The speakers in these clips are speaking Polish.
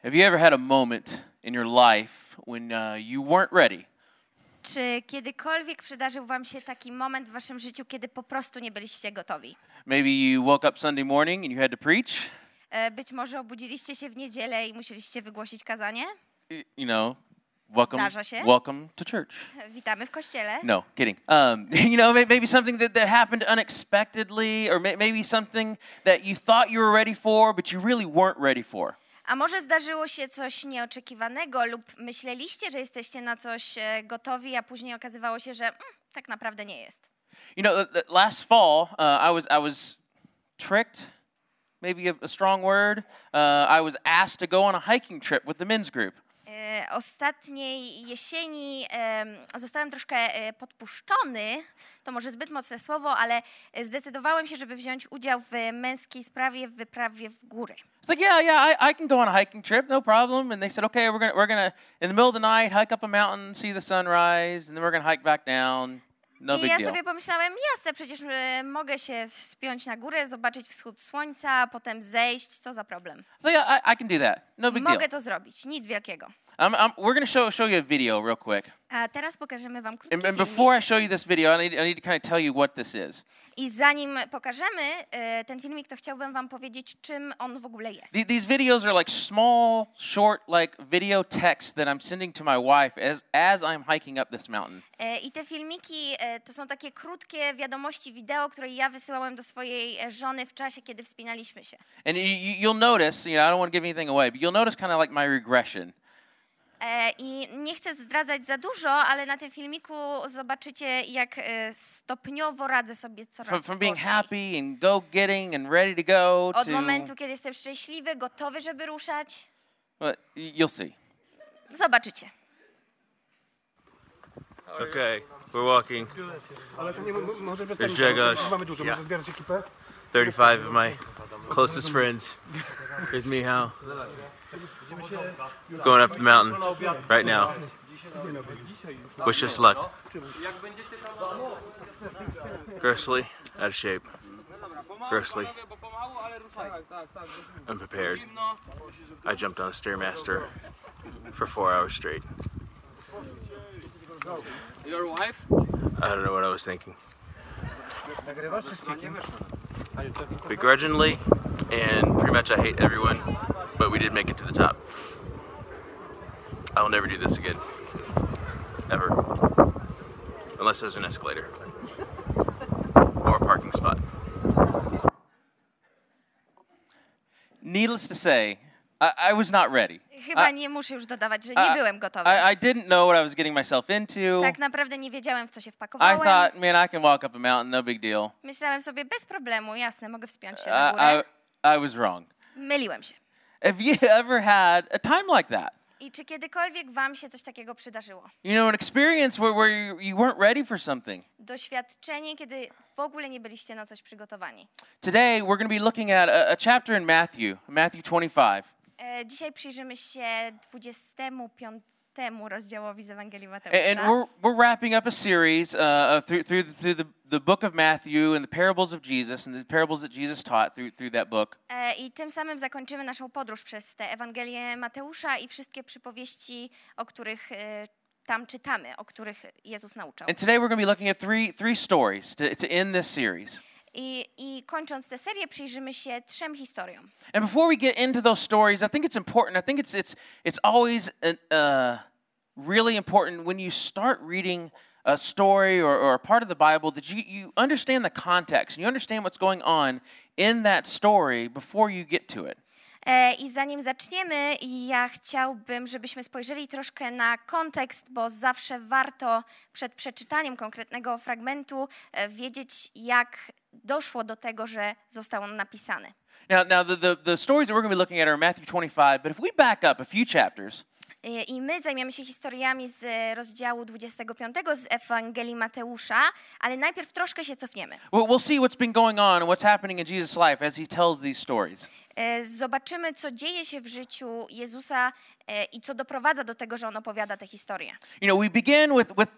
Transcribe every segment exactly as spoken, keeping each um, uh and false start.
Have you ever had a moment in your life when uh, you weren't ready? Czy kiedykolwiek przydarzył wam się taki moment w waszym życiu, kiedy po prostu nie byliście gotowi? Maybe you woke up Sunday morning and you had to preach. E, Być może obudziliście się w niedzielę i musieliście wygłosić kazanie? Y- You know, welcome, Zdarza się. welcome to church. Witamy w kościele. No, kidding. Um, you know, may- maybe something that, that happened unexpectedly, or may- maybe something that you thought you were ready for, but you really weren't ready for. A może zdarzyło się coś nieoczekiwanego lub myśleliście, że jesteście na coś e, gotowi, a później okazywało się, że mm, tak naprawdę nie jest. You know, th- th- last fall, uh, I was I was tricked, maybe a, a strong word. Uh, I was asked to go on a hiking trip with the men's group. E, Ostatniej jesieni em, zostałem troszkę e, podpuszczony, to może zbyt mocne słowo, ale e, zdecydowałem się, żeby wziąć udział w męskiej sprawie w wyprawie w góry. It's like, yeah, yeah, I, I can go on a hiking trip, no problem. And they said, okay, we're gonna we're gonna in the middle of the night hike up a mountain, see the sunrise, and then we're gonna hike back down. No I big ja deal. sobie pomyślałem, jasne, przecież e, mogę się wspiąć na górę, zobaczyć wschód słońca, a potem zejść, co za problem. So yeah, I, I can do that. No big deal. Mogę to zrobić, nic wielkiego. I'm, I'm, we're gonna show show you a video real quick. A teraz pokażemy wam krótki And, and filmik. before I show you this video, I need I need to kind of tell you what this is. I zanim pokażemy e, ten filmik, to chciałbym wam powiedzieć, czym on w ogóle jest. The- These videos are like small, short, like video text that I'm sending to my wife as as I'm hiking up this mountain. E, I te filmiki e, to są takie krótkie wiadomości wideo, które ja wysyłałem do swojej e, żony w czasie, kiedy wspinaliśmy się. And you, you- you'll notice, you know, I don't want to give anything away, but you'll notice kind of like my regression. E, I nie chcę zdradzać za dużo, ale na tym filmiku zobaczycie, jak e, stopniowo radzę sobie coraz From, from being gorzej. happy and go-getting and ready to go Od to, momentu, kiedy jestem szczęśliwy, gotowy, żeby ruszać. well, y- you'll see. Zobaczycie. Okay, we're walking. Ale to nie m- może bez There's tego, Jagos. mamy dużo, Yeah. może zbierać ekipę. thirty-five of my closest friends. Here's Mihao. Going up the mountain right now. Wish us luck. Grossly out of shape. Grossly unprepared. I jumped on a Stairmaster for four hours straight. Your wife? I don't know what I was thinking. Nagrywasz czy speaking? Begrudgingly, and pretty much I hate everyone, but we did make it to the top. I will never do this again. Ever. Unless there's an escalator. Or a parking spot. Needless to say, I, I was not ready. Chyba I- nie muszę już dodawać, że nie I- byłem gotowy. I, I didn't know what I was getting myself into. Tak naprawdę nie wiedziałem, w co się I wpakowałem. thought, man, I can walk up a mountain, no big deal. Myślałem sobie, bez problemu, jasne, mogę wspiąć się I, na górę. I, I was wrong. Myliłem się. Have you ever had a time like that? I czy kiedykolwiek wam się coś takiego przydarzyło? You know, an experience where, where you, you weren't ready for something. Doświadczenie, kiedy w ogóle nie byliście na coś przygotowani. Today, we're going to be looking at a, a chapter in Matthew, Matthew twenty-five. E, dzisiaj przyjrzymy się dwudziestemu piątemu rozdziałowi z Ewangelii And, Mateusza. and we're, we're wrapping up a series uh, uh, through, through, through the, the book of Matthew and the parables of Jesus and the parables that Jesus taught through, through that book. E, I tym samym zakończymy naszą podróż przez tę Ewangelię Mateusza i wszystkie przypowieści, o których e, tam czytamy, o których Jezus nauczał. And today we're going to be looking at three, three stories to, to end this series. I, I kończąc tę serię, przyjrzymy się trzem historiom. And before we get into those stories, I think it's important. I think it's it's it's always an, uh, really important when you start reading a story or, or a part of the Bible that you, you understand the context and you understand what's going on in that story before you get to it. E, I zanim zaczniemy, ja chciałbym, żebyśmy spojrzeli troszkę na kontekst, bo zawsze warto przed przeczytaniem konkretnego fragmentu e, wiedzieć, jak doszło do tego, że został on napisany. Now, now the, the, the stories that we're going to be looking at are Matthew twenty-five, but if we back up a few chapters, E, I my zajmiemy się historiami z e, rozdziału dwudziestego piątego z Ewangelii Mateusza, ale najpierw troszkę się cofniemy. we'll, we'll see what's been going on and what's happening in Jesus' life as he tells these stories. E, Zobaczymy, co dzieje się w życiu Jezusa e, i co doprowadza do tego, że on opowiada te historie. You know, we begin with, with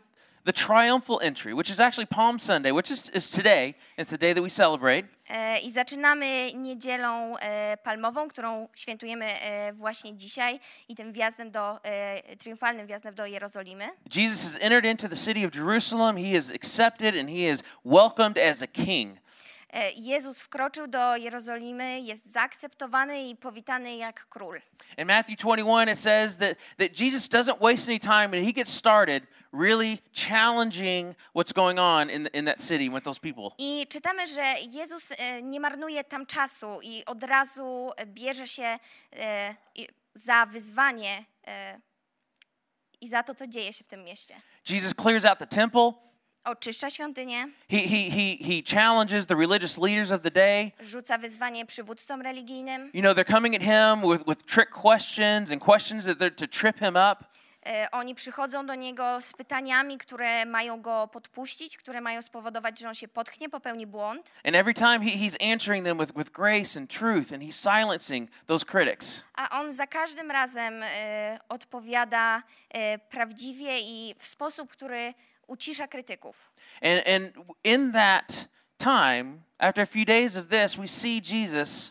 the triumphal entry, which is actually Palm Sunday, which is, is today. It's the day that we celebrate. E, I zaczynamy niedzielą e, palmową, którą świętujemy e, właśnie dzisiaj i tym wjazdem do, e, triumfalnym wjazdem do Jerozolimy. Jesus has entered into the city of Jerusalem. He is accepted and he is welcomed as a king. E, Jezus wkroczył do Jerozolimy, jest zaakceptowany i powitany jak król. In Matthew twenty-one, it says that, that Jesus doesn't waste any time and he gets started really challenging what's going on in, the, in that city with those people. I czytamy, że Jezus e, nie marnuje tam czasu i od razu bierze się e, i- za wyzwanie e, i za to, co dzieje się w tym mieście. Jesus clears out the temple. Oczyszcza świątynię, He, he, he, he challenges the religious leaders of the day. rzuca wyzwanie przywódcom religijnym. You know, they're coming at him with, with trick questions and questions that they're to trip him up. E, Oni przychodzą do niego z pytaniami, które mają go podpuścić, które mają spowodować, że on się potknie, popełni błąd. And every time he, he's answering them with, with grace and truth, and he's silencing those critics. A on za każdym razem e, odpowiada e, prawdziwie i w sposób, który ucisza krytyków. And, and in that time, after a few days of this, we see Jesus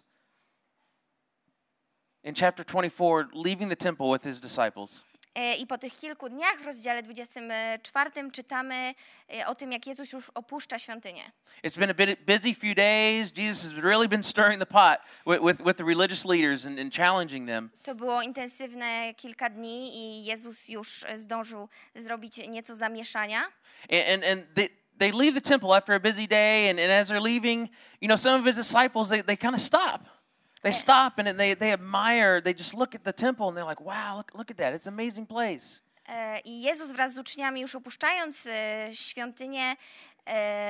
in chapter twenty-four leaving the temple with his disciples. E, I po tych kilku dniach w rozdziale dwudziestym czwartym czytamy e, o tym, jak Jezus już opuszcza świątynię. It's been a bit busy few days. Jesus has really been stirring the pot with, with, with the religious leaders and, and challenging them. To było intensywne kilka dni i Jezus już e, zdążył zrobić nieco zamieszania. And, and, and they, they leave the temple after a busy day, and, and as they're leaving, you know, some of his disciples, they, they kind of stop. They stop and they, they admire, they just look at the temple and they're like, wow, look, look at that. It's an amazing place. E, I Jezus wraz z uczniami już opuszczając e, świątynię, e,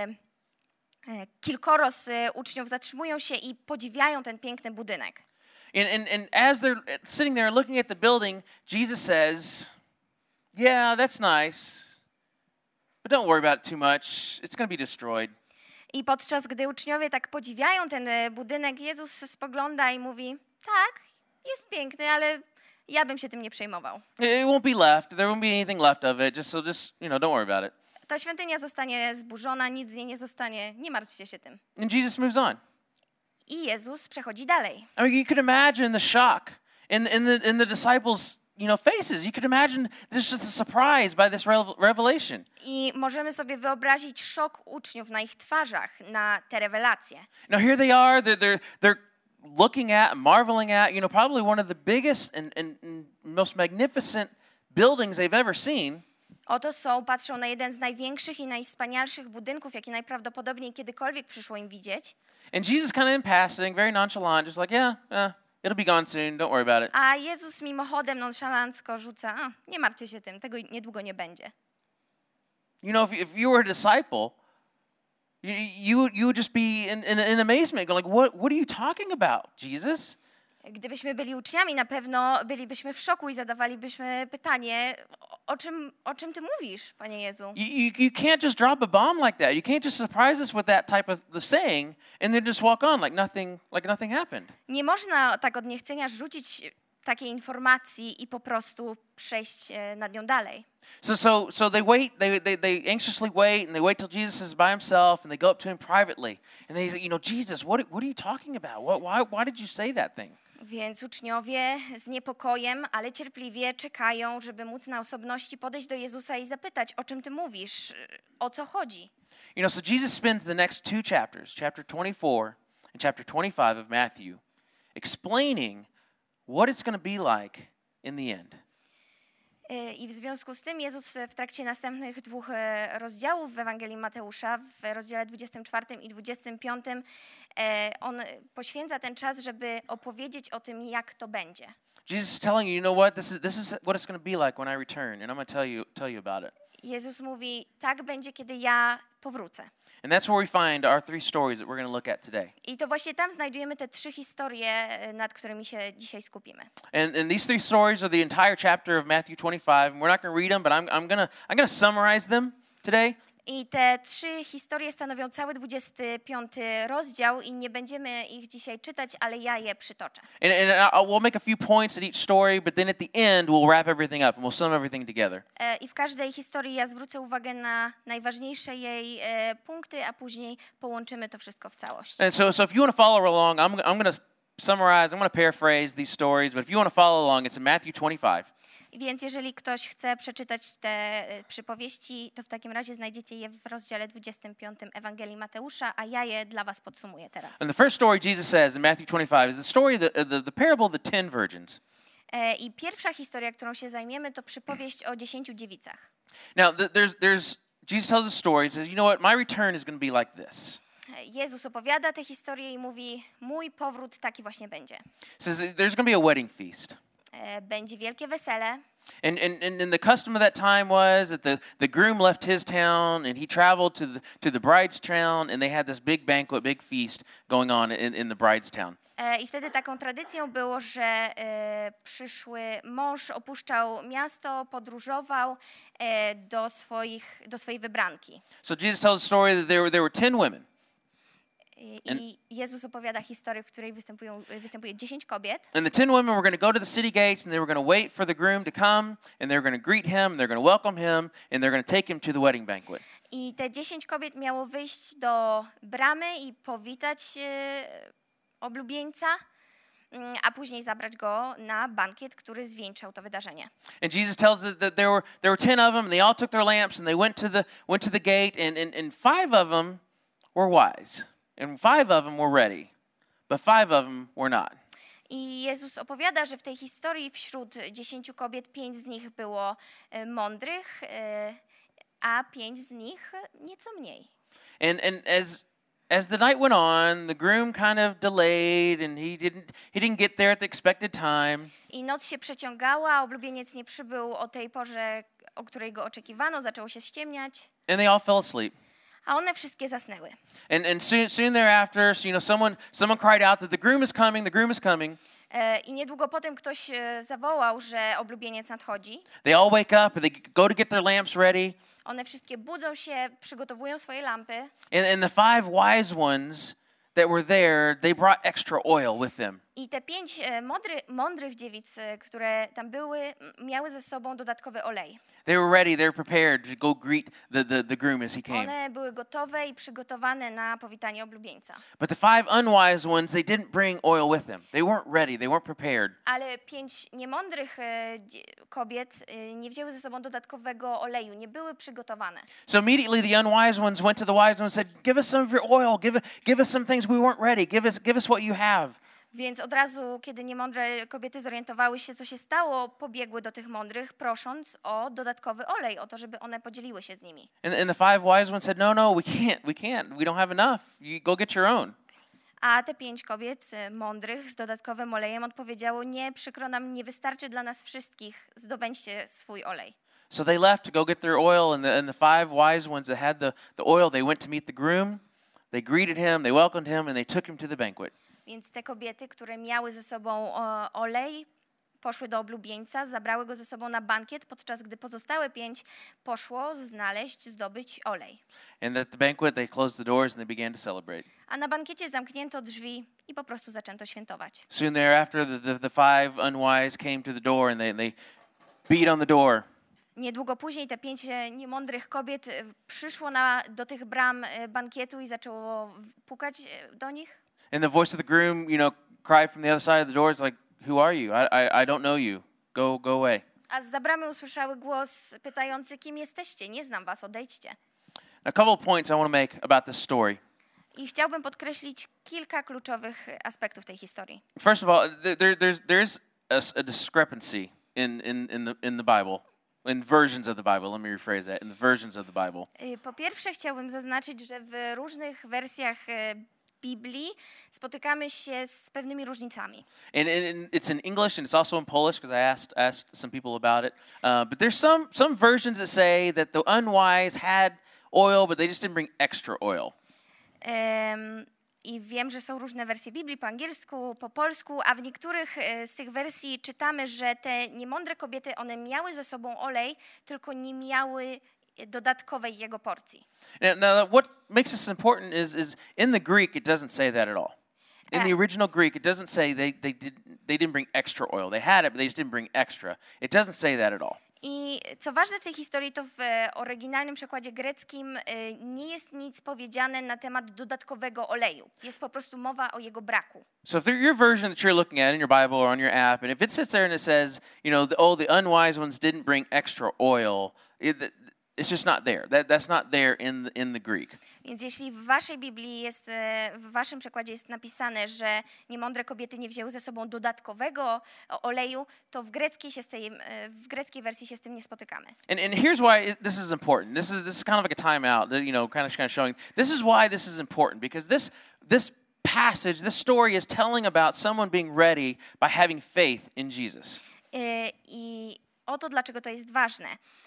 e, kilkoro z e, uczniów zatrzymują się i podziwiają ten piękny budynek. And, and, and as they're sitting there looking at the building, Jesus says, yeah, that's nice, but don't worry about it too much. It's going to be destroyed. I podczas gdy uczniowie tak podziwiają ten e, budynek, Jezus spogląda i mówi, tak, jest piękny, ale ja bym się tym nie przejmował. It won't be left. There won't be anything left of it. Just so just, you know, don't worry about it. Ta świątynia zostanie zburzona, nic z niej nie zostanie, nie martwcie się tym. And Jesus moves on. I Jezus przechodzi dalej. I mean, you could imagine the shock in, in, the, in the disciples' you know, faces. You could imagine this is a surprise by this revel- revelation. I możemy sobie wyobrazić szok uczniów na ich twarzach, na te rewelacje. Now here they are. They're, they're, they're looking at and marveling at, you know, probably one of the biggest and, and, and most magnificent buildings they've ever seen. Oto są, patrzą na jeden z największych i najwspanialszych budynków, jaki najprawdopodobniej kiedykolwiek przyszło im widzieć. And Jesus kind of in passing, very nonchalant, just like, yeah, yeah, it'll be gone soon. Don't worry about it. A Jezus mimochodem nonszalancko rzuca, a, nie martwcie się tym, tego niedługo nie będzie. You know, if, if you were a disciple, you, you, you would just be in, in, in amazement, going like, what, what are you talking about, Jesus? Gdybyśmy byli uczniami, na pewno bylibyśmy w szoku i zadawalibyśmy pytanie, o, o, czym, o czym ty mówisz, Panie Jezu? You, you, you can't just drop a bomb like that. You can't just surprise us with that type of the saying and then just walk on like nothing, like nothing happened. Nie można tak od niechcenia rzucić takiej informacji i po prostu przejść e, nad nią dalej. So, so, so they wait. They, they, they anxiously wait, and they wait till Jesus is by himself, and they go up to him privately, and they say, you know, Jesus, what, what are you talking about? What, why, why did you say that thing? Więc uczniowie z niepokojem, ale cierpliwie czekają, żeby móc na osobności podejść do Jezusa i zapytać, o czym ty mówisz, o co chodzi. You know, so Jesus spends the next two chapters, chapter twenty-four and chapter twenty-five of Matthew, explaining what it's going to be like in the end. E, I w związku z tym Jezus w trakcie następnych dwóch e, rozdziałów w Ewangelii Mateusza, w rozdziale dwudziestym czwartym i dwudziestym piątym, e, on poświęca ten czas, żeby opowiedzieć o tym, jak to będzie. Jesus is telling you, you know what? This is this is what it's going to be like when I return, and I'm going to tell you tell you about it. Jezus mówi, tak będzie, kiedy ja powrócę. And that's where we find our three stories that we're going to look at today. I to właśnie tam znajdujemy te trzy historie, e, nad którymi się dzisiaj skupimy. And and these three stories are the entire chapter of Matthew twenty-five. And we're not going to read them, but I'm I'm going to I'm going to summarize them today. I te trzy historie stanowią cały dwudziesty piąty rozdział i nie będziemy ich dzisiaj czytać, ale ja je przytoczę. And, and I, we'll make a few points in each story, but then at the end we'll wrap everything up and we'll sum everything together. E, I w każdej historii ja zwrócę uwagę na najważniejsze jej e, punkty, a później połączymy to wszystko w całość. And so, so if you want to follow along, I'm, I'm going to summarize, I'm going to paraphrase these stories, but if you want to follow along, it's in Matthew twenty-five. Więc jeżeli ktoś chce przeczytać te e, przypowieści, to w takim razie znajdziecie je w rozdziale dwudziestym piątym Ewangelii Mateusza, a ja je dla was podsumuję teraz. And the first story Jesus says in Matthew twenty-five is the story, the, the, the parable of the ten virgins. E, I pierwsza historia, którą się zajmiemy, to przypowieść o dziesięciu dziewicach. Now, th- there's, there's, Jesus tells a story, he says, you know what, my return is going to be like this. E, Jezus opowiada tę historię i mówi, mój powrót taki właśnie będzie. He says, there's going to be a wedding feast. E, Będzie wielkie wesele. And, and, and, and the custom of that time was that the, the groom left his town and he traveled to the, to the bride's town and they had this big banquet, big feast going on in, in the bride's town. E, I wtedy taką tradycją było, że e, przyszły mąż opuszczał miasto, podróżował e, do, swoich, do swojej wybranki. So Jesus tells a story that there were, there were ten women. I, I Jezus opowiada historię, w której występują, występuje dziesięć kobiet. And the ten women were going to go to the city gates and they were going to wait for the groom to come and they were going to greet him, and they're going to welcome him, and they're going to take him to the wedding banquet. I te dziesięć kobiet miało wyjść do bramy i powitać e, oblubieńca, mm, a później zabrać go na bankiet, który zwieńczał to wydarzenie. And Jesus tells us that there were there were ten of them, and they all took their lamps and they went to the went to the gate, and and, and five of them were wise, and five of them were ready, but five of them were not. I Jezus opowiada, że w tej historii wśród dziesięciu kobiet pięć z nich było e, mądrych, e, a pięć z nich nieco mniej. And and as as the night went on, the groom kind of delayed, and he didn't he didn't get there at the expected time. I noc się przeciągała, oblubieniec nie przybył o tej porze, o której go oczekiwano, zaczęło się ściemniać, And they all fell asleep. a one wszystkie zasnęły. And and soon soon thereafter, so, you know, someone someone cried out that the groom is coming, the groom is coming. E, I niedługo potem ktoś e, zawołał, że oblubieniec nadchodzi. They all wake up and they go to get their lamps ready. One wszystkie budzą się, przygotowują swoje lampy. And and the five wise ones that were there, they brought extra oil with them. I te pięć e, mądry, mądrych dziewic, e, które tam były, m, miały ze sobą dodatkowy olej. They were ready, they were prepared to go greet the, the, the groom as he came. One były gotowe i przygotowane na powitanie oblubieńca. But the five unwise ones, they didn't bring oil with them. They weren't ready, they weren't prepared. Ale pięć niemądrych e, dzie- kobiet e, nie wzięły ze sobą dodatkowego oleju, nie były przygotowane. So immediately the unwise ones went to the wise ones and said, give us some of your oil, give, give us some things we weren't ready, give us, give us what you have. Więc od razu, kiedy niemądre kobiety zorientowały się, co się stało, pobiegły do tych mądrych, prosząc o dodatkowy olej, o to, żeby one podzieliły się z nimi. And, and the five wise ones said, no, no, we can't, we can't, we don't have enough. You go get your own. A te pięć kobiet e, mądrych z dodatkowym olejem odpowiedziało, nie, przykro nam, nie wystarczy dla nas wszystkich, zdobędźcie swój olej. So they left to go get their oil, and the, and the five wise ones that had the, the oil, they went to meet the groom, they greeted him, they welcomed him, and they took him to the banquet. Więc te kobiety, które miały ze sobą o, olej, poszły do oblubieńca, zabrały go ze sobą na bankiet, podczas gdy pozostałe pięć poszło znaleźć, zdobyć olej. And at the banquet, they closed the doors and they began to celebrate. A na bankiecie zamknięto drzwi i po prostu zaczęto świętować. Soon thereafter, the, the, the five unwise came to the door and they, they beat on the door. Niedługo później te pięć e, niemądrych kobiet e, przyszło na, do tych bram e, bankietu i zaczęło w- pukać e, do nich. And the voice of the groom, you know, cried from the other side of the door. It's like, who are you? I, I, I don't know you. Go, go away. A zza bramy usłyszały głos pytający, kim jesteście? Nie znam was, odejdźcie. A couple of points I want to make about this story. I chciałbym podkreślić kilka kluczowych aspektów tej historii. First of all, there, there's there's a, s- a discrepancy in, in, in the in the Bible, in versions of the Bible. Let me rephrase that. In the versions of the Bible. Y, Po pierwsze chciałbym zaznaczyć, że w różnych wersjach e, Biblii spotykamy się z pewnymi różnicami. And, and it's in English and it's also in Polish because I asked asked some people about it. Uh, but there's some some versions that say that the unwise had oil, but they just didn't bring extra oil. Em, I wiem, że są różne wersje Biblii po angielsku, po polsku, a w niektórych e, z tych wersji czytamy, że te niemądre kobiety, one miały ze sobą olej, tylko nie miały dodatkowej jego porcji. Now, now what makes this important is, is in the Greek, it doesn't say that at all. In the original Greek, it doesn't say they, they, did, they didn't bring extra oil. They had it, but they just didn't bring extra. It doesn't say that at all. I co ważne w tej historii, to w e, oryginalnym przekładzie greckim e, nie jest nic powiedziane na temat dodatkowego oleju. Jest po prostu mowa o jego braku. So if your version that you're looking at in your Bible or on your app, and if it sits there and it says, you know, the, oh, the unwise ones didn't bring extra oil, it, it's just not there. That, that's not there in the, in the Greek. Więc jeśli w waszej Biblii jest, e, w waszym przekładzie jest napisane, że niemądre kobiety nie wzięły ze sobą dodatkowego oleju, to w greckiej, się z tej, e, w greckiej wersji się z tym nie spotykamy. And, and here's why it, this is important. This is this is kind of like a timeout, you know, kind of kind of showing. This is why this is important, because this this passage, this story is telling about someone being ready by having faith in Jesus. E, I oto dlaczego to jest ważne.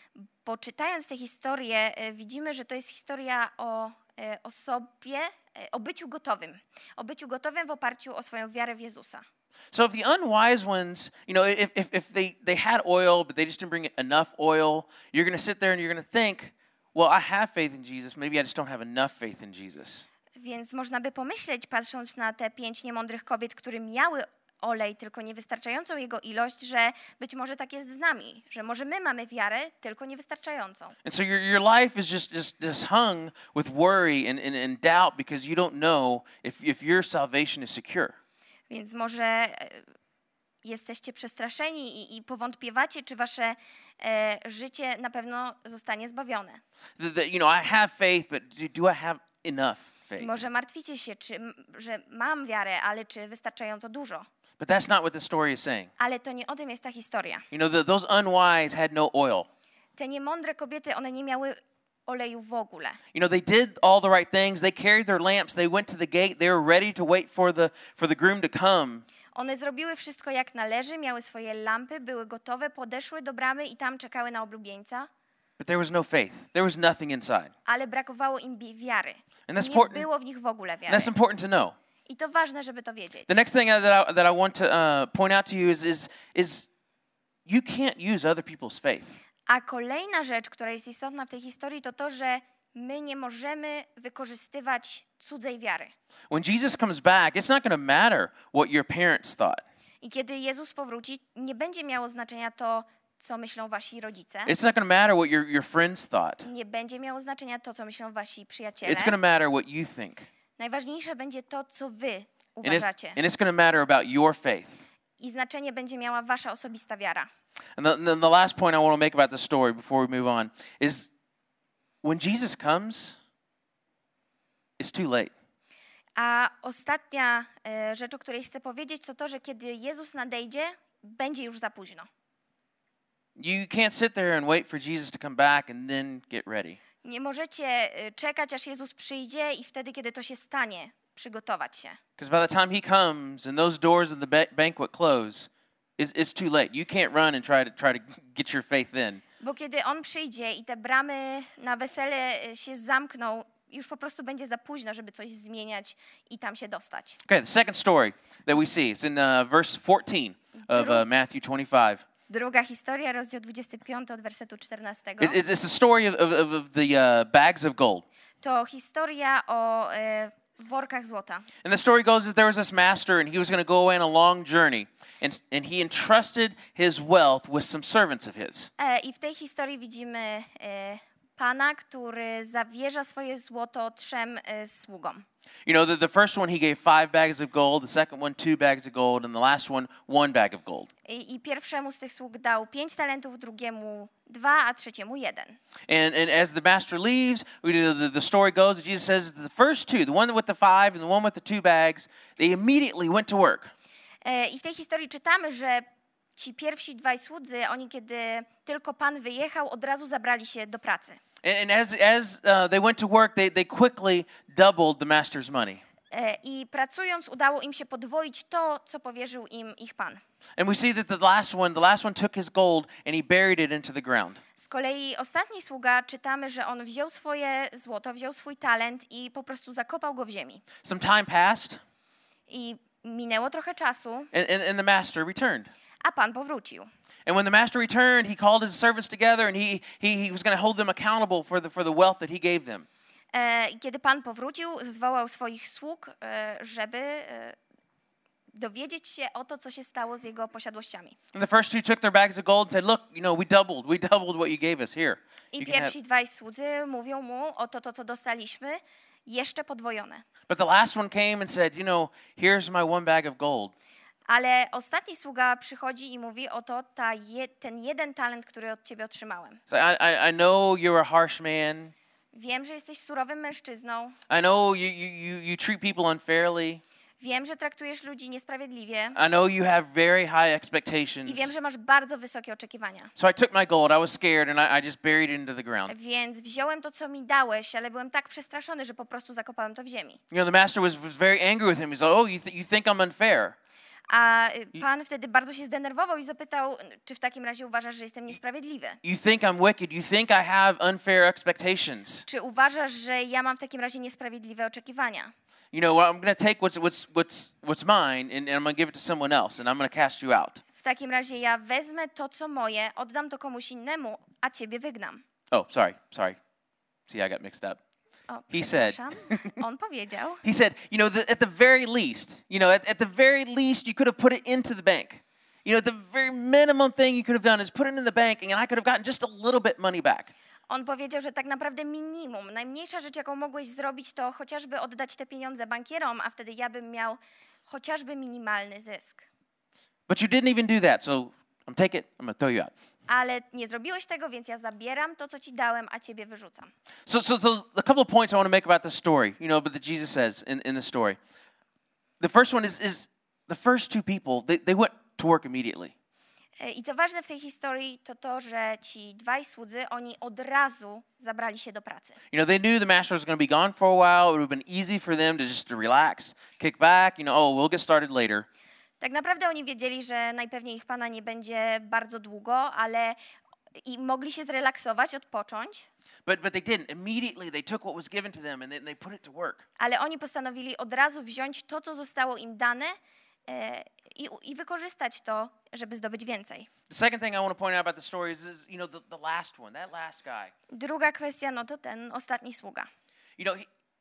Bo czytając tę historię, e, widzimy, że to jest historia o e, osobie, e, o byciu gotowym. O byciu gotowym w oparciu o swoją wiarę w Jezusa. So if the unwise ones, you know, if, if, if they, they had oil, but they just didn't bring enough oil, you're going to sit there and you're going to think, well, I have faith in Jesus. Maybe I just don't have enough faith in Jesus. Więc można by pomyśleć, patrząc na te pięć niemądrych kobiet, które miały olej, tylko niewystarczającą jego ilość, że być może tak jest z nami, że może my mamy wiarę, tylko niewystarczającą. And so your, your life is just, just, just hung with worry and, and, and doubt because you don't know if, if your salvation is secure. Więc może e, jesteście przestraszeni i, i powątpiewacie, czy wasze e, życie na pewno zostanie zbawione. The, the, you know, I have faith, but do, do I have enough faith? Może martwicie się, czy, m, że mam wiarę, ale czy wystarczająco dużo. But that's not what the story is saying. Ale to nie o tym jest ta historia. You know, the, those unwise had no oil. Te niemądre kobiety, one nie miały oleju w ogóle. You know, they did all the right things. They carried their lamps. They went to the gate. They were ready to wait for the for the groom to come. One zrobiły wszystko jak należy, miały swoje lampy, były gotowe, podeszły do bramy i tam czekały na oblubieńca. But there was no faith. There was nothing inside. Ale brakowało im bi- wiary. And that's Nie important. było w nich w ogóle And wiary. that's important to know. I to ważne, żeby to wiedzieć. The next thing that I, that I want to uh, point out to you is, is, is you can't use other people's faith. A kolejna rzecz, która jest istotna w tej historii, to to, że my nie możemy wykorzystywać cudzej wiary. When Jesus comes back, it's not going to matter what your parents thought. I kiedy Jezus powróci, nie będzie miało znaczenia to, co myślą wasi rodzice. It's not going to matter what your, your friends thought. Nie będzie miało znaczenia to, co myślą wasi przyjaciele. It's going to matter what you think. Najważniejsze będzie to, co wy And it's, uważacie. and it's going to matter about your faith. I znaczenie będzie miała wasza osobista wiara. And the, the, the last point I want to make about the story before we move on is when Jesus comes, it's too late. A ostatnia e, rzecz, o której chcę powiedzieć, to to, że kiedy Jezus nadejdzie, będzie już za późno. You can't sit there and wait for Jesus to come back and then get ready. Nie możecie e, czekać, aż Jezus przyjdzie i wtedy, kiedy to się stanie, przygotować się. Because by the time he comes and those doors of the ba- banquet close, it's, it's too late. You can't run and try to try to get your faith in. Bo kiedy On przyjdzie i te bramy na wesele e, się zamkną, już po prostu będzie za późno, żeby coś zmieniać i tam się dostać. Okay, the second story that we see is in uh, verse fourteen of uh, Matthew twenty-five. Druga historia, rozdział dwudziesty piąty od wersetu czternastego. It, it's, it's the story of, of, of the uh, bags of gold. To historia o e, workach złota. And the story goes that there was this master and he was going to go away on a long journey. And, and he entrusted his wealth with some servants of his. E, I w tej historii widzimy e, pana, który zawierza swoje złoto trzem e, sługom. You know, the, the first one he gave five bags of gold, the second one two bags of gold, and the last one one bag of gold. I, I pierwszemu z tych sług dał pięć talentów, drugiemu dwa, a trzeciemu jeden. And, and as the master leaves, we, the, the story goes that Jesus says the first two, the one with the five and the one with the two bags, they immediately went to work. E, I w tej historii czytamy, że ci pierwsi dwaj słudzy, oni kiedy tylko pan wyjechał, od razu zabrali się do pracy. And, and as, as uh, they went to work, they, they quickly doubled the master's money. E, I pracując udało im się podwoić to, co powierzył im ich pan. And we see that the last one, the last one took his gold and he buried it into the ground. Z kolei ostatni sługa, czytamy, że on wziął swoje złoto, wziął swój talent i po prostu zakopał go w ziemi. Some time passed, I minęło trochę czasu, and, and, and the master returned. a pan powrócił. And when the master returned, he called his servants together and he he, he was going to hold them accountable for the for the wealth that he gave them. E, kiedy Pan powrócił, zwołał swoich sług, e, żeby e, dowiedzieć się o to, co się stało z jego posiadłościami. And the first two took their bags of gold and said, "Look, you know, we doubled, we doubled what you gave us here." I You can have- pierwsi dwaj słudzy mówią mu, oto to, co dostaliśmy, jeszcze podwojone. But the last one came and said, "You know, here's my one bag of gold." Ale ostatni sługa przychodzi i mówi, oto ta je, ten jeden talent, który od ciebie otrzymałem. So I, I I know you're a harsh man. Wiem, że jesteś surowym mężczyzną. I know you you you, you treat people unfairly. Wiem, że traktujesz ludzi niesprawiedliwie. I know you have very high I expectations. wiem, że masz bardzo wysokie oczekiwania. So I took my gold. I was scared and I, I just buried it into the ground. Więc wziąłem to, co mi dałeś, ale byłem tak przestraszony, że po prostu zakopałem to w ziemi. You know, the master was, was very angry with him. He's like, "Oh, you, th- you think I'm unfair?" A y, Pan wtedy bardzo się zdenerwował i zapytał, czy w takim razie uważasz, że jestem niesprawiedliwy? You think I'm wicked? You think I have unfair expectations? Czy uważasz, że ja mam w takim razie niesprawiedliwe oczekiwania? You know, well, I'm going to take what's what's what's what's mine and, and I'm going to give it to someone else and I'm going to cast you out. W takim razie ja wezmę to, co moje, oddam to komuś innemu, a ciebie wygnam. Oh, sorry, sorry. See, I got mixed up. O, He said- przepraszam. On powiedział, He said, you know, the, at the very least, you know, at, at the very least, you could have put it into the bank. You know, the very minimum thing you could have done is put it in the bank and I could have gotten just a little bit money back. on powiedział, że tak naprawdę minimum, najmniejsza rzecz, jaką mogłeś zrobić, to chociażby oddać te pieniądze bankierom, a wtedy ja bym miał chociażby minimalny zysk. But you didn't even do that, so I'm take it, I'm going to throw you out. Ale nie zrobiłeś tego, więc ja zabieram to, co ci dałem, a ciebie wyrzucam. So, so, so a couple of points I want to make about the story, you know, but that Jesus says in, in the story. The first one is, is the first two people, they, they went to work immediately. E, I co ważne w tej historii, to to, że ci dwaj słudzy, oni od razu zabrali się do pracy. You know, they knew the master was going to be gone for a while. It would have been easy for them to just to relax, kick back, you know, oh, we'll get started later. Tak naprawdę oni wiedzieli, że najpewniej ich Pana nie będzie bardzo długo, ale i mogli się zrelaksować, odpocząć, But but they didn't. Immediately they took what was given to them and they, they put it to work. ale oni postanowili od razu wziąć to, co zostało im dane e, i, i wykorzystać to, żeby zdobyć więcej. The second thing I want to point out about the story is, is you know, the, the last one, that last guy. Druga kwestia, no to ten ostatni sługa. You know, he,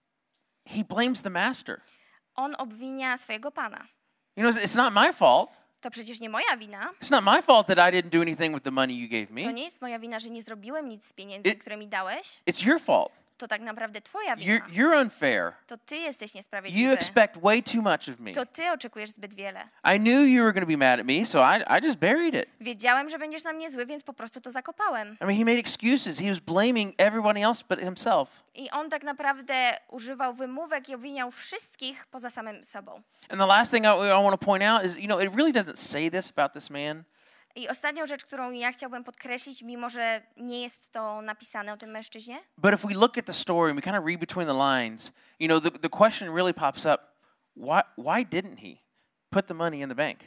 he blames the master. On obwinia swojego Pana. You know, it's, it's not my fault. To przecież nie moja wina. It's not my fault that I didn't do anything with the money you gave To me. nie jest moja wina, że nie zrobiłem nic z pieniędzy, It- które mi dałeś. It's your fault. To tak naprawdę twoja You're, wina. you're unfair. To ty jesteś You niesprawiedliwy. expect way too much of me. To ty oczekujesz zbyt wiele. I knew you were going to be mad at me, so I, I just buried it. Wiedziałem, że będziesz na mnie zły, więc po prostu to zakopałem. I mean, he made excuses. He was blaming everybody else but himself. I on tak naprawdę używał wymówek i obwiniał wszystkich poza samym sobą. And the last thing I, I want to point out is, you know, it really doesn't say this about this man. I ostatnią rzecz, którą ja chciałbym podkreślić, mimo że nie jest to napisane o tym mężczyźnie, But if we look at the story and we kind of read between the lines, you know, the, the question really pops up, why, why didn't he put the money in the bank?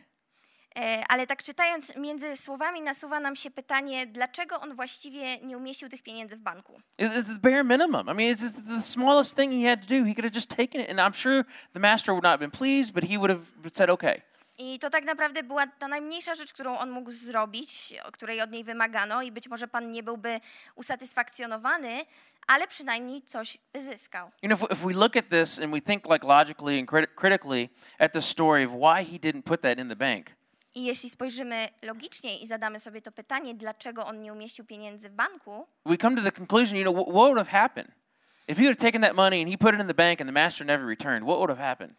e, ale tak czytając między słowami nasuwa nam się pytanie, dlaczego on właściwie nie umieścił tych pieniędzy w banku? It's, it's the bare minimum. I mean, it's, it's the smallest thing he had to do. He could have just taken it, and I'm sure the master would not have been pleased, but he would have said, okay. I to tak naprawdę była ta najmniejsza rzecz, którą on mógł zrobić, o której od niej wymagano i być może Pan nie byłby usatysfakcjonowany, ale przynajmniej coś by zyskał. You know, if, if we look at this and we think like logically and crit- critically at the story of why he didn't put that in the bank, I jeśli spojrzymy logicznie i zadamy sobie to pytanie, dlaczego on nie umieścił pieniędzy w banku, we come to the conclusion, you know, what, what would have happened? If he would have taken that money and he put it in the bank and the master never returned, what would have happened?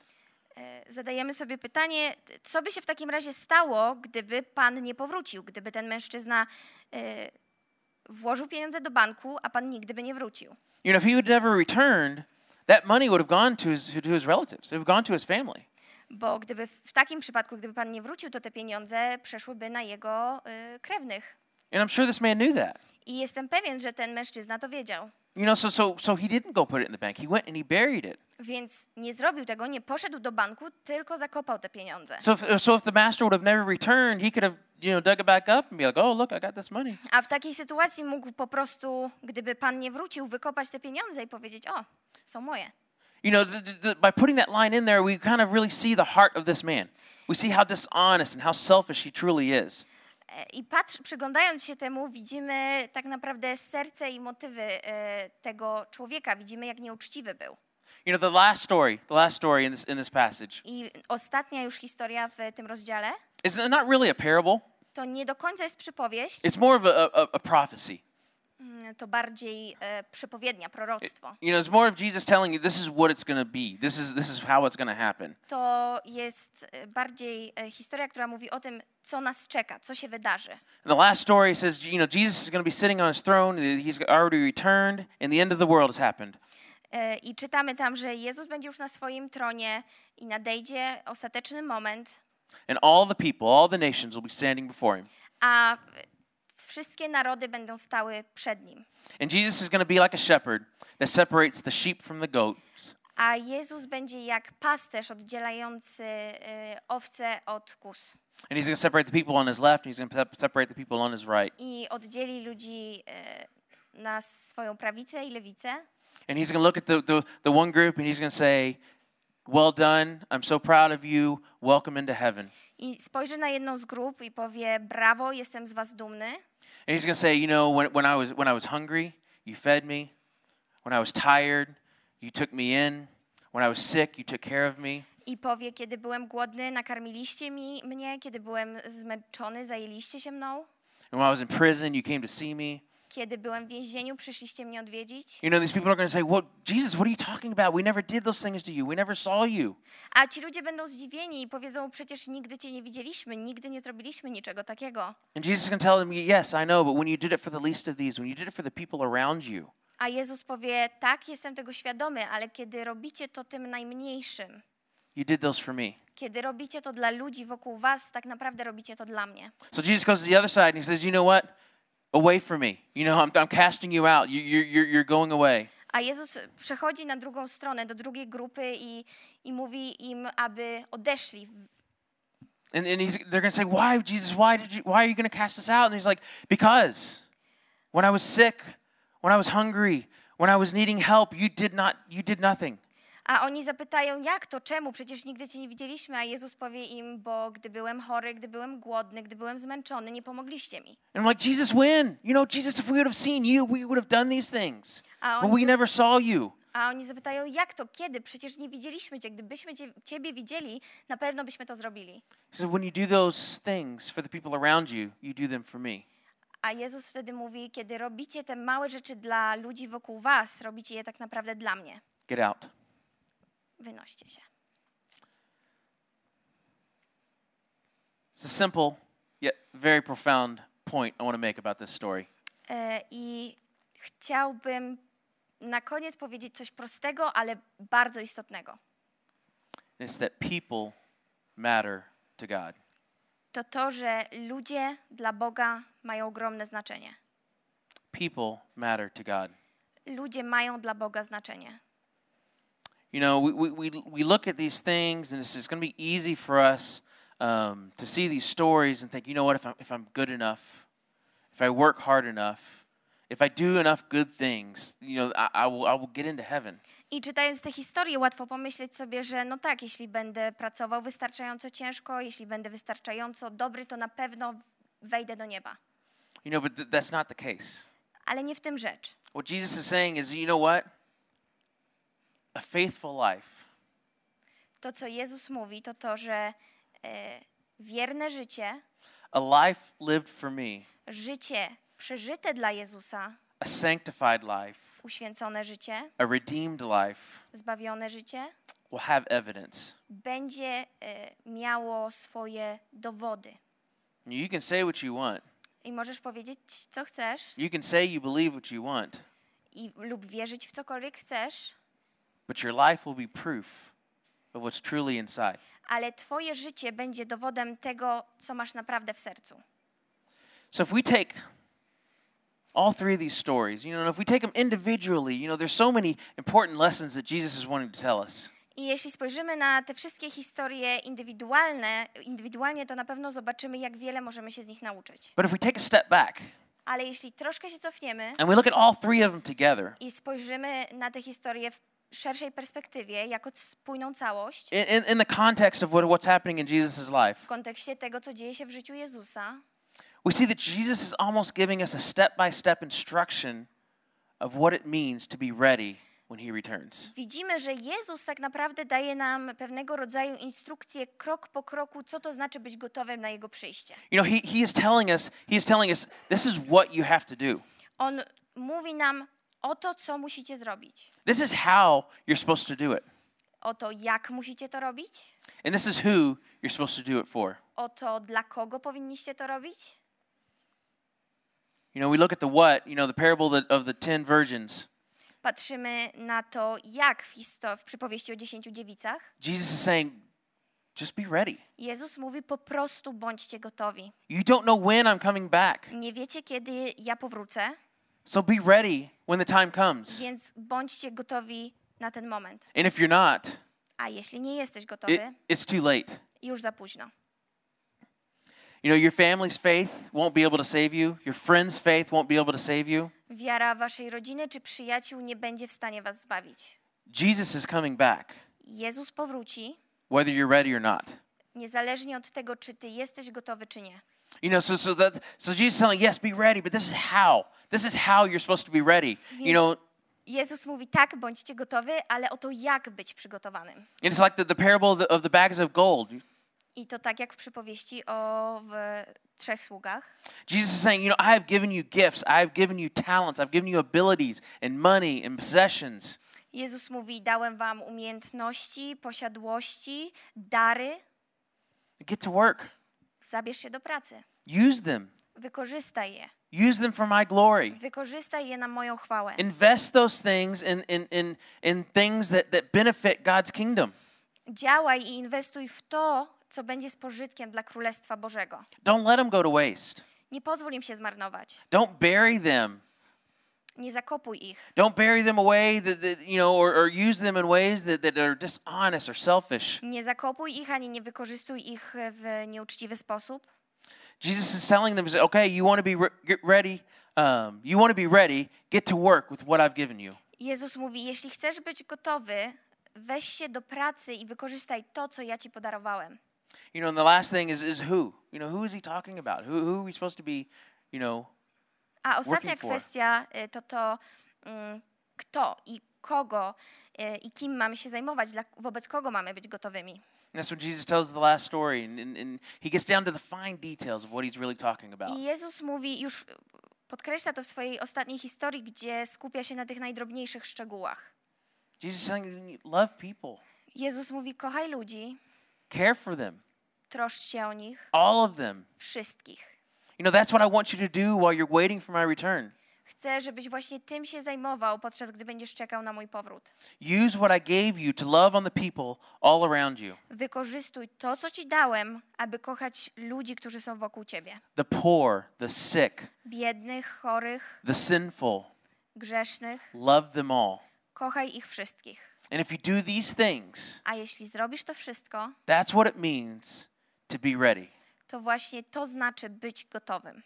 e, zadajemy sobie pytanie, co by się w takim razie stało, gdyby Pan nie powrócił, gdyby ten mężczyzna e, włożył pieniądze do banku, a Pan nigdy by nie wrócił. You know, if he would never returned, that money would have gone to his, to his relatives. It would have gone to his family. Bo gdyby w takim przypadku, gdyby Pan nie wrócił, to te pieniądze przeszłyby na jego y, krewnych. And I'm sure this man knew that. I jestem pewien, że ten mężczyzna to wiedział. You know, so so so he didn't go put it in the bank. He went and he buried it. Więc nie zrobił tego, nie poszedł do banku, tylko zakopał te pieniądze. So if, so if the master would have never returned, he could have, you know, dug it back up and be like, oh, look, I got this money. A w takiej sytuacji mógł po prostu, gdyby Pan nie wrócił, wykopać te pieniądze i powiedzieć, o, są moje. You know, th- th- th- by putting that line in there, we kind of really see the heart of this man. We see how dishonest and how selfish he truly is. E, I patrz, przyglądając się temu, widzimy tak naprawdę serce i motywy e, tego człowieka. Widzimy, jak nieuczciwy był. You know, the last story, the last story in this in this passage I ostatnia już historia w tym rozdziale is not really a parable. to nie do końca jest przypowieść, It's more of a, a, a prophecy. mm, to bardziej e, przepowiednia, proroctwo. You know, it's more of Jesus telling you this is what it's going to be. This is this is how it's going to happen. To jest e, bardziej e, historia, która mówi o tym, co nas czeka, co się wydarzy. And the last story says, you know, Jesus is going to be sitting on his throne. He's already returned, and the end of the world has happened. E, I czytamy tam, że Jezus będzie już na swoim tronie i nadejdzie ostateczny moment, And all the people, all the nations will be standing before him. a wszystkie narody będą stały przed nim. And Jesus is going to be like a shepherd that separates the sheep from the goats. A Jezus będzie jak pasterz oddzielający e, owce od kus. And he's going to separate the people on his left, and he's going to separate the people on his right. I oddzieli ludzi e, na swoją prawicę i lewicę. And he's going to look at the, the, the one group, and he's going to say, well done, I'm so proud of you, welcome into heaven. I spojrzy na jedną z grup i powie, brawo, jestem z was dumny. And he's going to say, you know, when, when, I was, when I was hungry, you fed me. When I was tired, you took me in. When I was sick, you took care of me. I powie, kiedy byłem głodny, nakarmiliście mi, mnie, kiedy byłem zmęczony, zajęliście się mną. And when I was in prison, you came to see me. Kiedy byłem w więzieniu, przyszliście mnie odwiedzić. You know, these people are going to say, well, Jesus, what are you talking about? We never did those things to you. We never saw you. A ci ludzie będą zdziwieni i powiedzą, przecież nigdy cię nie widzieliśmy, nigdy nie zrobiliśmy niczego takiego. And Jesus is going to tell them, yes, I know, but when you did it for the least of these, when you did it for the people around you, A Jezus powie, tak, jestem tego świadomy, ale kiedy robicie to tym najmniejszym, you did those for me. kiedy robicie to dla ludzi wokół was, tak naprawdę robicie to dla mnie. So Jesus goes to the other side and he says, you know what? Away from me. You know, I'm, I'm casting you out. You, you're, you're, you're going away. A Jezus przechodzi na drugą stronę, do drugiej grupy i, i mówi im, aby odeszli. And, and he's, they're going to say, why, Jesus, why, did you, why are you going to cast us out? And he's like, because when I was sick, when I was hungry, when I was needing help, you did not, you did nothing. A oni zapytają, jak to, czemu? Przecież nigdy cię nie widzieliśmy. A Jezus powie im, bo gdy byłem chory, gdy byłem głodny, gdy byłem zmęczony, nie pomogliście mi. And I'm like, Jesus, when? You know, Jesus, if we would have seen you, we would have done these things. A But oni, we never saw you. a oni zapytają, jak to, kiedy? Przecież nie widzieliśmy cię. Gdybyśmy cię, ciebie widzieli, na pewno byśmy to zrobili. He said, when you do those things for the people around you, you do them for me. A Jezus wtedy mówi, kiedy robicie te małe rzeczy dla ludzi wokół was, robicie je tak naprawdę dla mnie. Get out. Wynoście się. It's a simple yet very profound point I want to make about this story. E, I chciałbym na koniec powiedzieć coś prostego, ale bardzo istotnego. It's that people matter to God. To to, że ludzie dla Boga mają ogromne znaczenie. People matter to God. Ludzie mają dla Boga znaczenie. You know, we, we, we look at these things, and it's, it's going to be easy for us um, to see these stories and think, you know what, if I'm, if I'm good enough, if I work hard enough, if I do enough good things, you know, I, I, will, I will get into heaven. I czytając te historie, łatwo pomyśleć sobie, że no tak, jeśli będę pracował wystarczająco ciężko, jeśli będę wystarczająco dobry, to na pewno wejdę do nieba. You know, but th- that's not the case. Ale nie w tym rzecz. What Jesus is saying is, you know what? A faithful life To, co Jezus mówi, to to, że e, wierne życie, a life lived for me, życie przeżyte dla Jezusa, a sanctified life, uświęcone życie, a redeemed life zbawione życie, will have evidence. będzie e, miało swoje dowody. You can say what you want. I możesz powiedzieć, co chcesz, You can say you believe what you want, i, lub wierzyć w cokolwiek chcesz, but your life will be proof of what's truly inside. ale twoje życie będzie dowodem tego, co masz naprawdę w sercu. So if we take all three of these stories, you know, if we take them individually, you know, there's so many important lessons that Jesus is wanting to tell us. I jeśli spojrzymy na te wszystkie historie indywidualne, indywidualnie, to na pewno zobaczymy, jak wiele możemy się z nich nauczyć. But if we take a step back Ale jeśli troszkę się cofniemy and we look at all three of them together, i spojrzymy na te historie w szerszej perspektywie, jako spójną całość, in, in, in the context of what, what's happening in Jesus' life, w kontekście tego, co dzieje się w życiu Jezusa, we see that Jesus is almost giving us a step-by-step instruction of what it means to be ready when he returns. Widzimy, że Jezus tak naprawdę daje nam pewnego rodzaju instrukcję krok po kroku, co to znaczy być gotowym na Jego przyjście. You know, he, he is telling us, he is telling us, this is what you have to do. On mówi nam o to, co musicie zrobić. This is how you're supposed to do it. O to, jak musicie to robić. And this is who you're supposed to do it for. O to, dla kogo powinniście to robić. You know, we look at the what, you know, the parable of the, of the ten virgins. Patrzymy na to, jak w, histo- w przypowieści o dziesięciu dziewicach. Jesus is saying, just be ready. Jezus mówi, po prostu bądźcie gotowi. You don't know when I'm coming back. Nie wiecie, kiedy ja powrócę, So be ready when the time comes. więc bądźcie gotowi na ten moment. And if you're not, A jeśli nie jesteś it, gotowy, it's too late. już za późno. You know, your family's faith won't be able to save you. Your friends' faith won't be able to save you. Wiara waszej rodziny czy przyjaciół nie będzie w stanie was zbawić. Jesus is coming back, Jezus powróci, whether you're ready or not. niezależnie od tego, czy ty jesteś gotowy, czy nie. You know, so so that so Jesus is telling, yes, be ready, but this is how. This is how you're supposed to be ready. You know, Jezus mówi, tak, bądźcie gotowy, ale o to, jak być przygotowanym. and it's like the, the parable of the, of the bags of gold. I to tak jak w przypowieści o w trzech sługach. Jesus is saying, you know, I have given you gifts, I have given you talents, I've given you abilities and money and possessions. Jezus mówi, dałem wam umiejętności, posiadłości, dary, Get to work. zabierz się do pracy. Use them. Wykorzystaj je. Use them for my glory. Wykorzystaj je na moją chwałę. Invest those things in, in, in, in things that, that benefit God's kingdom. Działaj i inwestuj w to, co będzie z pożytkiem dla Królestwa Bożego. Don't let them go to waste. Nie pozwól im się zmarnować. Don't bury them. Nie zakopuj ich. Don't bury them away that, that you know, or, or use them in ways that, that are dishonest or selfish. Nie zakopuj ich, ani nie wykorzystuj ich w nieuczciwy sposób. Jesus is telling them, okay, you want to be re- get ready, um, you want to be ready, get to work with what I've given you. Jezus mówi, jeśli chcesz być gotowy, weź się do pracy i wykorzystaj to, co ja ci podarowałem. You know, and the last thing is, is who? You know, who is he talking about? Who, who are we supposed to be, you know, A ostatnia working for? kwestia y, to to, mm, kto i kogo y, i kim mamy się zajmować, dla, wobec kogo mamy być gotowymi. And that's what Jesus tells the last story, and, and, and he gets down to the fine details of what he's really talking about. I Jezus mówi, już podkreśla to w swojej ostatniej historii, gdzie skupia się na tych najdrobniejszych szczegółach. Jesus is saying, love people, Jezus mówi, kochaj ludzi, care for them, troszcz się o nich, all of them. wszystkich. You know, that's what I want you to do while you're waiting for my return. Chcę, żebyś właśnie tym się zajmował, podczas gdy będziesz czekał na mój powrót. Use what I gave you to love on the people all around you. Wykorzystuj to, co ci dałem, aby kochać ludzi, którzy są wokół ciebie. The poor, the sick, Biednych, chorych, the sinful. grzesznych. Love them all. Kochaj ich wszystkich. And if you do these things, A jeśli zrobisz to wszystko, that's what it means to be ready. to właśnie to znaczy być gotowym.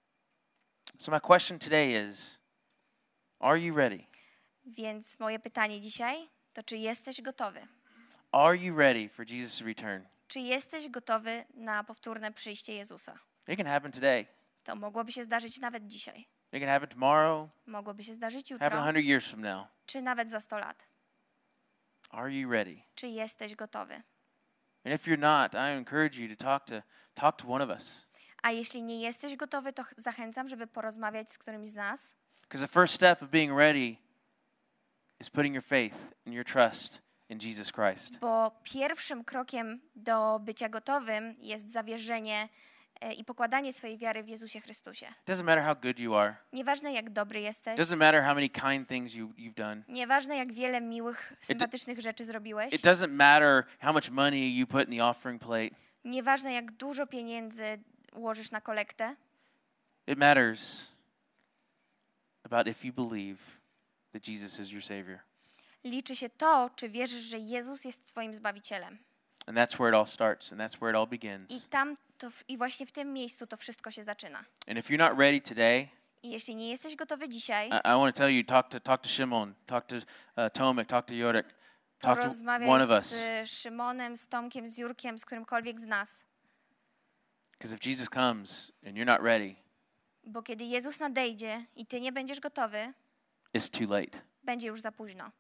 So my question today is, are you ready? Więc moje pytanie dzisiaj to, czy jesteś gotowy? Are you ready for Jesus' return? Czy jesteś gotowy na powtórne przyjście Jezusa? It can happen today. To mogłoby się zdarzyć nawet dzisiaj. It can happen tomorrow, Mogłoby się zdarzyć happen a jutro, hundred years from now. czy nawet za sto lat. Are you ready? Czy jesteś gotowy? And if you're not, I encourage you to talk to talk to one of us. A jeśli nie jesteś gotowy, to ch- zachęcam, żeby porozmawiać z którymś z nas. Because the first step of being ready is putting your faith and your trust in Jesus Christ. Bo pierwszym krokiem do bycia gotowym jest zawierzenie e, i pokładanie swojej wiary w Jezusie Chrystusie. It doesn't matter how good you are. Nieważne jak dobry jesteś, It doesn't matter how many kind things you, you've done. nieważne jak wiele miłych, sympatycznych rzeczy zrobiłeś, It doesn't matter how much money you put in the offering plate. nieważne jak dużo pieniędzy ułożysz na kolektę, It matters about if you believe that Jesus is your Savior. liczy się to, czy wierzysz, że Jezus jest twoim Zbawicielem. And that's where it all starts, and that's where it all I begins. tam to, w- i właśnie w tym miejscu to wszystko się zaczyna. And if you're not ready today, I jeśli nie jesteś gotowy dzisiaj, I, I want to tell you, talk to talk to Shimon, talk to uh, Tomek, talk to Jodek, talk to porozmawiaj one of us. z Szymonem, z Tomkiem, z Jurkiem, z którymkolwiek z nas. Because if Jesus comes and you're not ready, Bo kiedy Jezus nadejdzie i ty nie będziesz gotowy, it's too late. będzie już za późno.